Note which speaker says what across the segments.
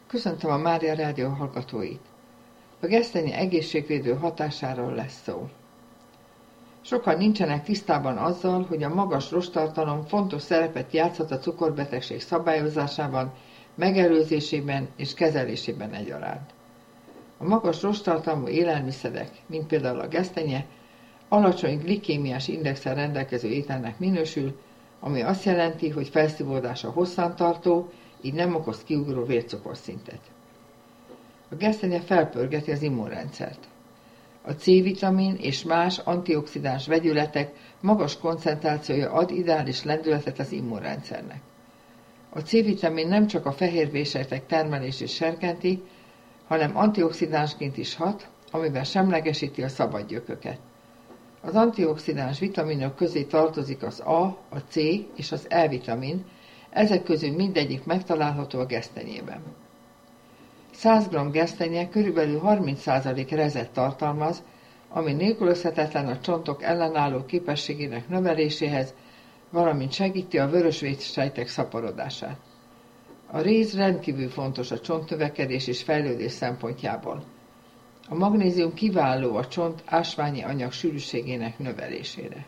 Speaker 1: Köszöntöm a Mária Rádió hallgatóit. A gesztenye egészségvédő hatásáról lesz szó. Sokan nincsenek tisztában azzal, hogy a magas rosttartalom fontos szerepet játszhat a cukorbetegség szabályozásában, megelőzésében és kezelésében egyaránt. A magas rosttartalmú élelmiszerek, mint például a gesztenye, alacsony glikémiás indexsel rendelkező ételnek minősül, ami azt jelenti, hogy felszívódása hosszantartó, így nem okoz kiugró vércukorszintet. A gesztenye felpörgeti az immunrendszert. A C-vitamin és más antioxidáns vegyületek magas koncentrációja ad ideális lendületet az immunrendszernek. A C-vitamin nem csak a fehérvérsejtek termelését serkenti, hanem antioxidánsként is hat, amivel semlegesíti a szabad gyököket. Az antioxidáns vitaminok közé tartozik az A, a C és az E-vitamin, ezek közül mindegyik megtalálható a gesztenyében. 100 g gesztenye körülbelül 30% rezet tartalmaz, ami nélkülözhetetlen a csontok ellenálló képességének növeléséhez, valamint segíti a vörösvérsejtek szaporodását. A réz rendkívül fontos a csontnövekedés és fejlődés szempontjából. A magnézium kiváló a csont ásványi anyag sűrűségének növelésére.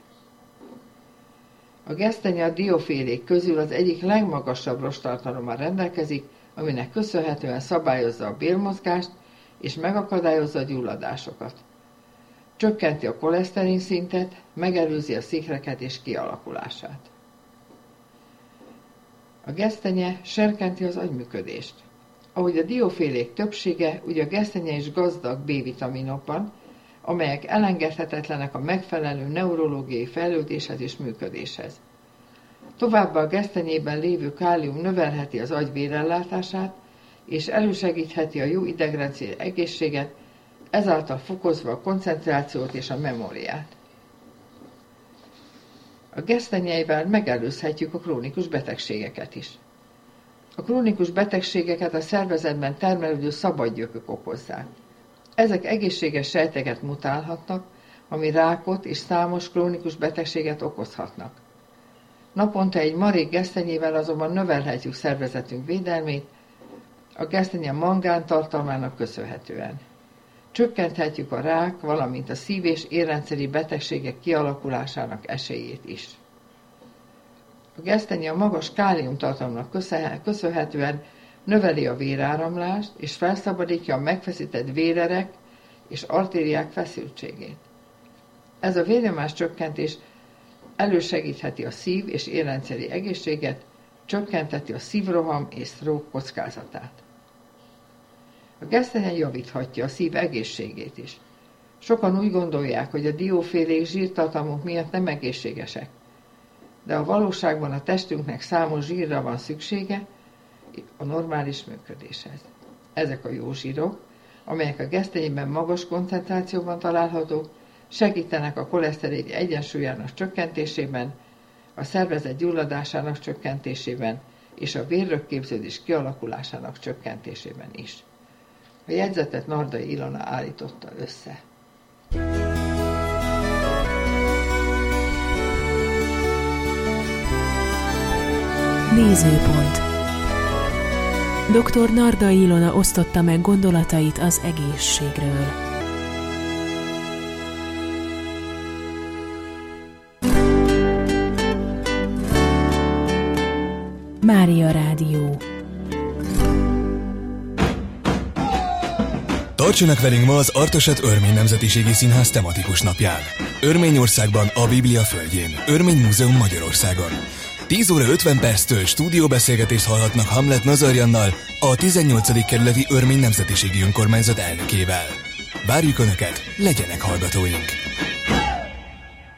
Speaker 1: A gesztenye a diófélék közül az egyik legmagasabb rosttartalommal rendelkezik, aminek köszönhetően szabályozza a bélmozgást és megakadályozza a gyulladásokat. Csökkenti a koleszterin szintet, megelőzi a szikrekedés kialakulását. A gesztenye serkenti az agyműködést. Ahogy a diófélék többsége, ugye a gesztenye is gazdag B-vitaminokban, amelyek elengedhetetlenek a megfelelő neurológiai fejlődéshez és működéshez. Továbbá a gesztenyében lévő kálium növelheti az agy vérellátását, és elősegítheti a jó idegrendszer egészséget, ezáltal fokozva a koncentrációt és a memóriát. A gesztenyeivel megelőzhetjük a krónikus betegségeket is. A krónikus betegségeket a szervezetben termelődő szabadgyökök okozzák. Ezek egészséges sejteket mutálhatnak, ami rákot és számos krónikus betegséget okozhatnak. Naponta egy marék gesztenyével azonban növelhetjük szervezetünk védelmét, a gesztenye mangán tartalmának köszönhetően. Csökkenthetjük a rák, valamint a szív- és érrendszeri betegségek kialakulásának esélyét is. A gesztenye a magas káliumtartalomnak köszönhetően növeli a véráramlást és felszabadítja a megfeszített vérerek és artériák feszültségét. Ez a vérnyomás csökkentés elősegítheti a szív- és érrendszeri egészséget, csökkenteti a szívroham és stroke kockázatát. A gesztenye javíthatja a szív egészségét is. Sokan úgy gondolják, hogy a diófélék zsírtartalmuk miatt nem egészségesek, de a valóságban a testünknek számos zsírra van szüksége a normális működéshez. Ezek a jó zsírok, amelyek a gesztenyében magas koncentrációban találhatók, segítenek a koleszterin egyensúlyának csökkentésében, a szervezet gyulladásának csökkentésében és a vérrögképződés kialakulásának csökkentésében is. A jegyzetet Nardai Ilona állította össze.
Speaker 2: Nézőpont. Dr. Nardai Ilona osztotta meg gondolatait az egészségről. Mária Rádió.
Speaker 3: Tartsanak velünk ma az Artoset Örmény Nemzetiségi Színház tematikus napján. Örményországban, a Biblia földjén. Örmény Múzeum Magyarországon. 10 óra 50 perctől stúdióbeszélgetést hallhatnak Hamlet Nazarjannal, a 18. kerületi Örmény Nemzetiségi Önkormányzat elnökével. Várjuk Önöket, legyenek hallgatóink!